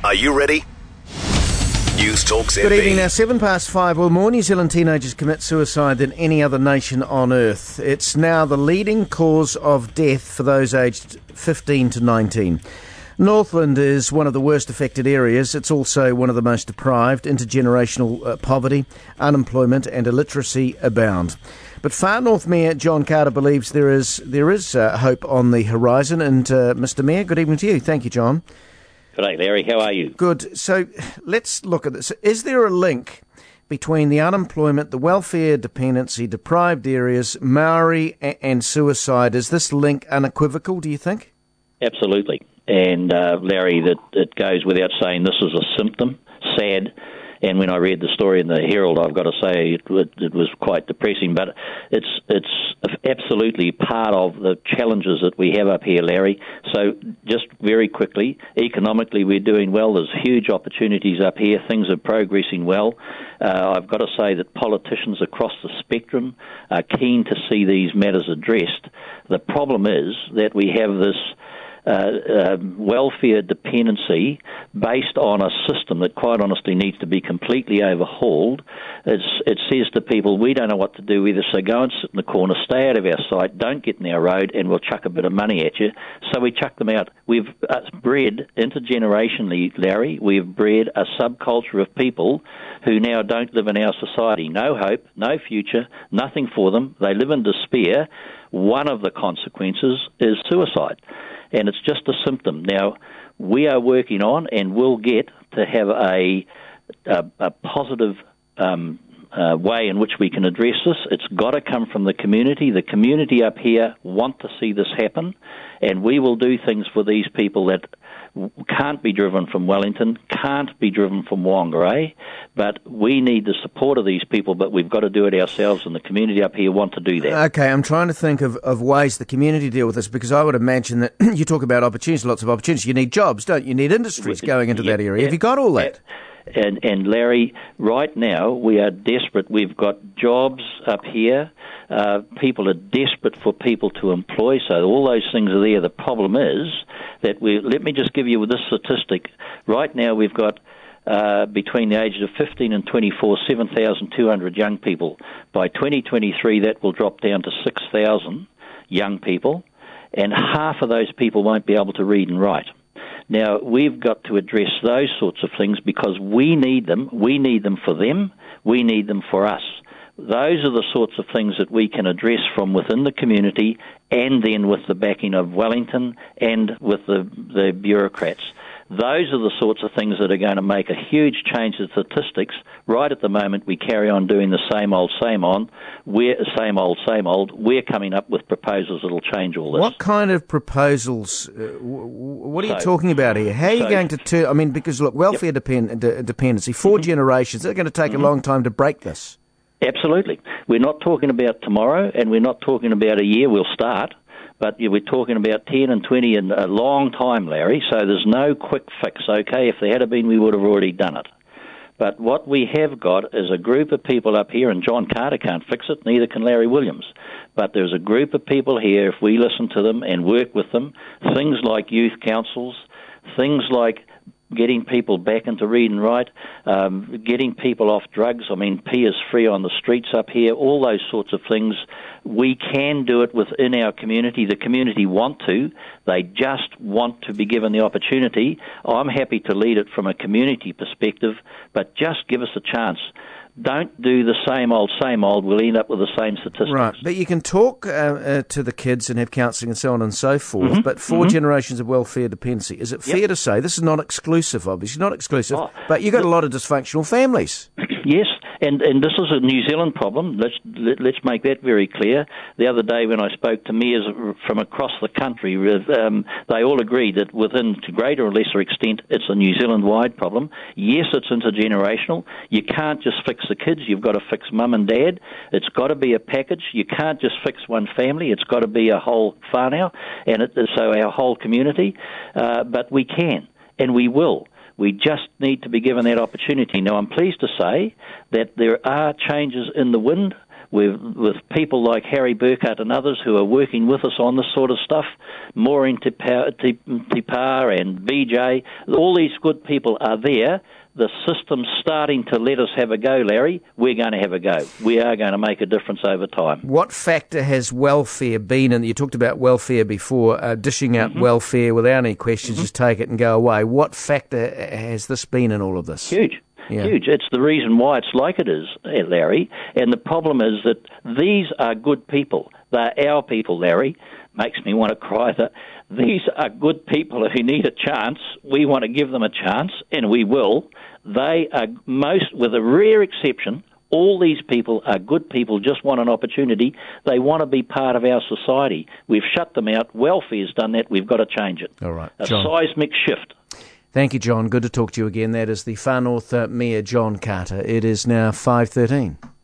Are you ready? News Talk ZB. Good evening. Now, 5:07. Well, more New Zealand teenagers commit suicide than any other nation on earth. It's now the leading cause of death for those aged 15 to 19. Northland is one of the worst affected areas. It's also one of the most deprived. Intergenerational poverty, unemployment and illiteracy abound. But Far North Mayor John Carter believes there is hope on the horizon. And Mr Mayor, good evening to you. Thank you, John. Good day, Larry. How are you? Good. So let's look at this. Is there a link between the unemployment, the welfare dependency, deprived areas, Maori and suicide? Is this link unequivocal, do you think? Absolutely. And, Larry, that it goes without saying this is a symptom, sad. And when I read the story in the Herald, I've got to say it was quite depressing. But it's absolutely part of the challenges that we have up here, Larry. So just very quickly, economically we're doing well. There's huge opportunities up here. Things are progressing well. I've got to say that politicians across the spectrum are keen to see these matters addressed. The problem is that we have this welfare dependency based on a system that quite honestly needs to be completely overhauled. It says to people, we don't know what to do with this, so go and sit in the corner, stay out of our sight, don't get in our road, and we'll chuck a bit of money at you. So we chuck them out. We've bred, intergenerationally, Larry, we've bred a subculture of people who now don't live in our society. No hope, no future, nothing for them. They live in despair. One of the consequences is suicide. And it's just a symptom. Now, we are working on and will get to have a positive way in which we can address this. It's got to come from the community. The community up here want to see this happen, and we will do things for these people that can't be driven from Wellington, can't be driven from Whangarei, but we need the support of these people, but we've got to do it ourselves, and the community up here want to do that. Okay, I'm trying to think of ways the community deal with this, because I would imagine that you talk about opportunities, lots of opportunities. You need jobs, don't you? You need industries going into that area. Have you got all that? And Larry, right now we are desperate. We've got jobs up here. People are desperate for people to employ, so all those things are there. The problem is that let me just give you this statistic. Right now we've got between the ages of 15 and 24, 7,200 young people. By 2023 that will drop down to 6,000 young people, and half of those people won't be able to read and write. Now, we've got to address those sorts of things because we need them. We need them for them. We need them for us. Those are the sorts of things that we can address from within the community and then with the backing of Wellington and with the bureaucrats. Those are the sorts of things that are going to make a huge change in statistics. Right at the moment, we carry on doing the same old, same old. We're coming up with proposals that will change all this. What kind of proposals? What are you talking about here? How are you going to turn? I mean, because look, welfare dependency, 4 generations. It's going to take a long time to break this. Absolutely. We're not talking about tomorrow, and we're not talking about a year. We'll start. But we're talking about 10 and 20 in a long time, Larry, so there's no quick fix, okay? If there had been, we would have already done it. But what we have got is a group of people up here, and John Carter can't fix it, neither can Larry Williams. But there's a group of people here, if we listen to them and work with them, things like youth councils, things like getting people back into read and write, getting people off drugs. I mean, P is free on the streets up here, all those sorts of things. We can do it within our community. The community want to. They just want to be given the opportunity. I'm happy to lead it from a community perspective, but just give us a chance. Don't do the same old, we'll end up with the same statistics. Right, but you can talk to the kids and have counselling and so on and so forth, but 4 generations of welfare dependency. Is it fair to say, this is not exclusive, obviously, not exclusive, but you've got a lot of dysfunctional families. Yes, and this is a New Zealand problem. Let's make that very clear. The other day when I spoke to mayors from across the country, they all agreed that within to greater or lesser extent it's a New Zealand-wide problem. Yes, it's intergenerational. You can't just fix the kids. You've got to fix mum and dad. It's got to be a package. You can't just fix one family. It's got to be a whole whānau, and so our whole community. But we can, and we will. We just need to be given that opportunity. Now, I'm pleased to say that there are changes in the wind. with people like Harry Burkhardt and others who are working with us on this sort of stuff, Maureen Tipar and BJ, all these good people are there. The system's starting to let us have a go, Larry. We're going to have a go. We are going to make a difference over time. What factor has welfare been in? You talked about welfare before, dishing out welfare without any questions, just take it and go away. What factor has this been in all of this? Huge. Yeah. Huge. It's the reason why it's like it is, Larry. And the problem is that these are good people. They're our people, Larry. Makes me want to cry that these are good people who need a chance. We want to give them a chance, and we will. They are with a rare exception, all these people are good people, just want an opportunity. They want to be part of our society. We've shut them out. Welfare's done that. We've got to change it. All right, a John. Seismic shift. Thank you, John. Good to talk to you again. That is the Far North Mayor, John Carter. It is now 5:13.